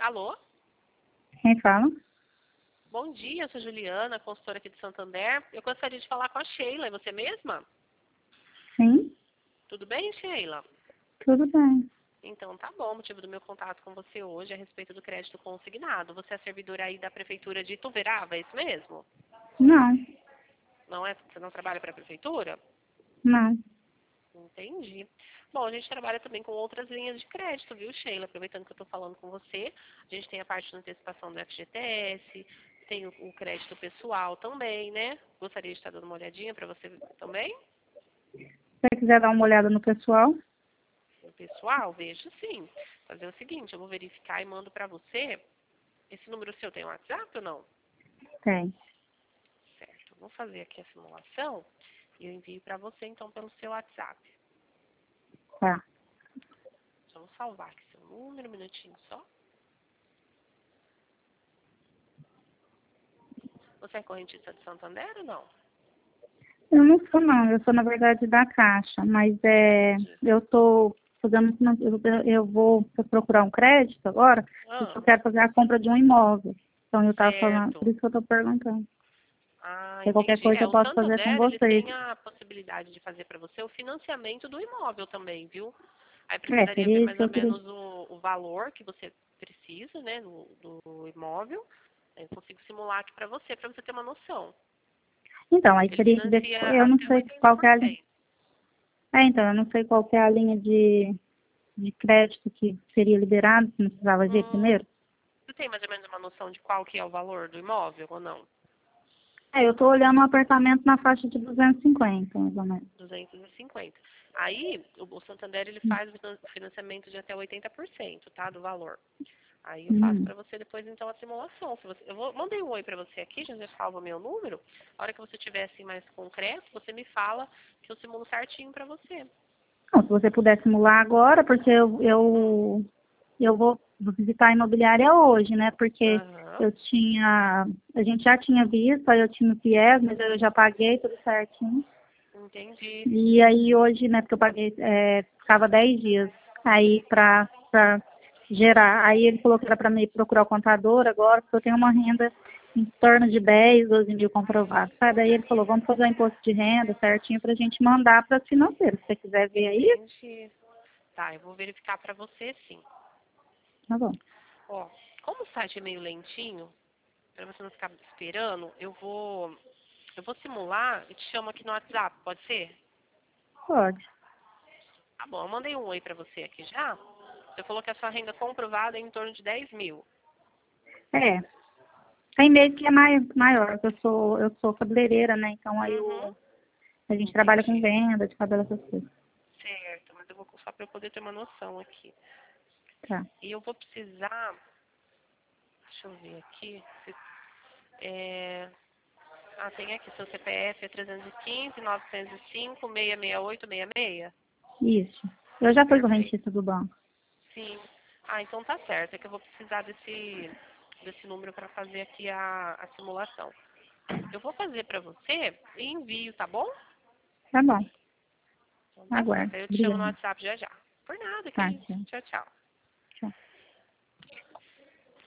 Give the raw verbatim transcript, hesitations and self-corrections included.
Alô? Quem fala? Bom dia, eu sou Juliana, consultora aqui de Santander. Eu gostaria de falar com a Sheila. É você mesma? Sim, Tudo bem, Sheila? tudo bem. Então tá bom, o motivo do meu contato com você hoje é a respeito do crédito consignado. Você é servidora aí da Prefeitura de Ituverava, é isso mesmo? Não, Não é? Você não trabalha para a Prefeitura? não. Entendi. Bom, a gente trabalha também com outras linhas de crédito, viu, Sheila? Aproveitando que eu estou falando com você, a gente tem a parte de antecipação do F G T S, tem o, o crédito pessoal também, né? Gostaria de estar dando uma olhadinha para você também? Se você quiser dar uma olhada no pessoal, O pessoal, vejo sim. Fazer o seguinte, eu vou verificar e mando para você. Esse número seu tem WhatsApp ou não? tem. Certo. Eu vou fazer aqui a simulação e eu envio para você, então, pelo seu WhatsApp. Tá. Vamos salvar aqui seu número, um minutinho só. Você é correntista de Santander ou não? Eu não sou, não. Eu sou, na verdade, da Caixa, mas é, Entendi. eu estou fazendo, eu, eu vou procurar um crédito agora, porque Ah, eu quero fazer a compra de um imóvel. Então, eu estava falando, por certo. isso que eu estou perguntando. Ah, Se qualquer entendi. coisa É, eu o posso fazer com Santander, ele vocês. tem a possibilidade de fazer para você o financiamento do imóvel também, viu? Aí É, precisaria ver seria isso mais que ou eu queria. menos o, o valor que você precisa, né, no, do imóvel. Eu consigo simular aqui para você, para você ter uma noção. Então, aí Ele teria que ver, financia eu não até sei oitenta qual por que é a linha. cento. É, então, eu não sei qual que é a linha de, de crédito que seria liberado, se não precisava ver Hum, primeiro. você tem mais ou menos uma noção de qual que é o valor do imóvel ou não? É, eu estou olhando um apartamento na faixa de duzentos e cinquenta, mais ou menos. duzentos e cinquenta. Aí, o o Santander, ele faz o financiamento de até oitenta por cento, tá, do valor. Aí eu faço Hum. para você depois, então, a simulação. Se você, eu vou, mandei um oi para você aqui, já salva meu número. A hora que você tiver, assim, mais concreto, você me fala que eu simulo certinho para você. Não, se você puder simular agora, porque eu, Hum. eu, eu vou vou visitar a imobiliária hoje, né? Porque Aham. eu tinha, a gente já tinha visto, aí eu tinha o viés, mas eu já paguei tudo certinho. Entendi. E aí hoje, né, porque eu paguei, é, ficava dez dias aí pra, pra gerar. Aí ele falou que era pra me procurar o contador agora, porque eu tenho uma renda em torno de dez, doze mil comprovados. Sabe? Daí ele falou, vamos fazer o imposto de renda certinho pra gente mandar para as financeiras. Se você quiser ver aí, Entendi. Tá, eu vou verificar para você, sim. tá bom. Ó, como o site é meio lentinho, para você não ficar esperando, eu vou, eu vou simular e te chamo aqui no WhatsApp, pode ser? Pode. Tá bom, eu mandei um oi para você aqui já. Você falou que a sua renda comprovada é em torno de dez mil. É. Tem mês que é mai- maior, que eu sou, eu sou cabeleireira, né? Então aí Uhum. o, a gente trabalha com Entendi. venda de cabelo, essas coisas. Certo, mas eu vou só para eu poder ter uma noção aqui. Tá. E eu vou precisar, deixa eu ver aqui, se- é, ah, tem aqui, seu C P F é trezentos e quinze, novecentos e cinco, seiscentos e sessenta e oito, sessenta e seis? Isso. Eu já fui Perfeito. correntista do banco. Sim. Ah, então tá certo. É que eu vou precisar desse, desse número para fazer aqui a, a simulação. Eu vou fazer para você e envio, tá bom? Tá bom. Então tá certo. Aguardo. Aí eu te chamo no Obrigada. WhatsApp já já. Por nada, que Tá, isso. tchau. Tchau, tchau.